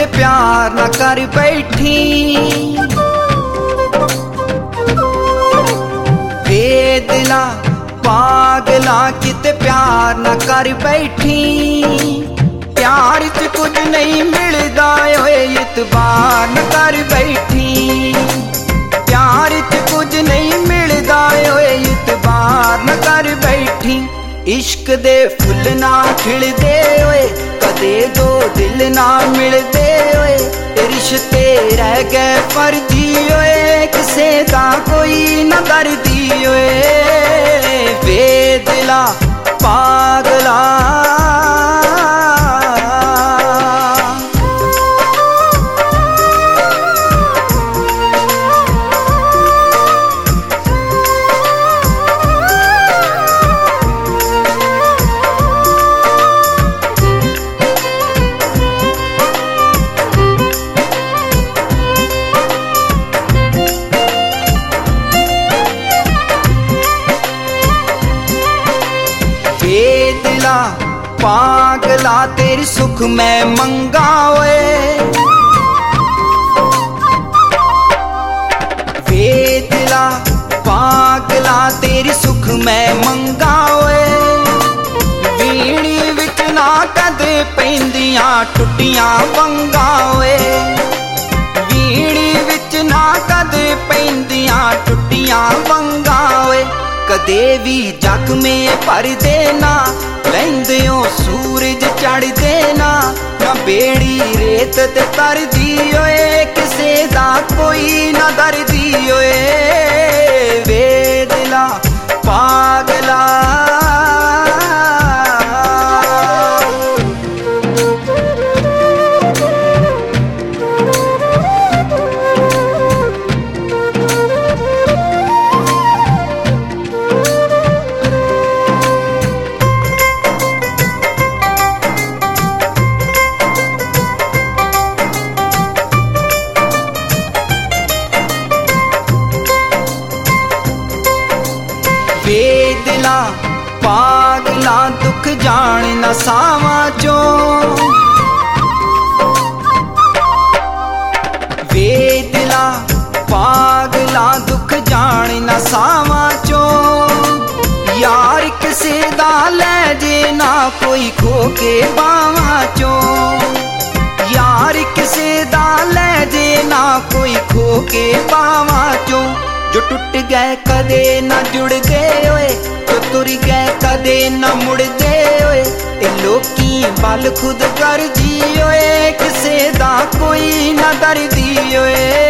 किते प्यार ना कर बैठी, बेदिला पागला किते प्यार ना कर बैठी। प्यार च कुछ नहीं मिलदा ओए इतबार न कर बैठी, प्यार च कुछ नहीं मिलदा ओए इतबार न कर बैठी। इश्क दे फुल ना खिलदे ओए कदे दो दिल ना मिलदे ओए, रिश्ते रह गए फर्जी ओए किसे दा कोई न दर्दी ओए। बेदिला पागला बेदिला पागला तेरी सुख मैं मंगा ओए, बेदिला पागला तेरी सुख मैं मंगा ओए। वीणी विच ना कदे पैंदियां टुटियां वंगा ओए, वीणी विच ना कदे पैंदियां टुटियां वंगा ओए। कदे भी जग में भर देना लैंदे ओ सूरज चढ़ देना, ना बेड़ी रेत ते तरदी ओए किसे दा कोई ना दर्दी ओए। बेदिला पागला बेदिला पागला दुख जान न सावा चो, बेदिला पागला दुख जान न सावा चो। यार किसे दा ले जे ना कोई खो के बावा चो, यार किसे दा ले जे ना कोई खो के बावा चो। जो टूट गए कदे ना जुड़ गए ओए, जो तुर गए कदे ना मुड़ गए ओए। ए लोकी बल खुद कर जी ओए किसे दा कोई ना दर्दी ओए।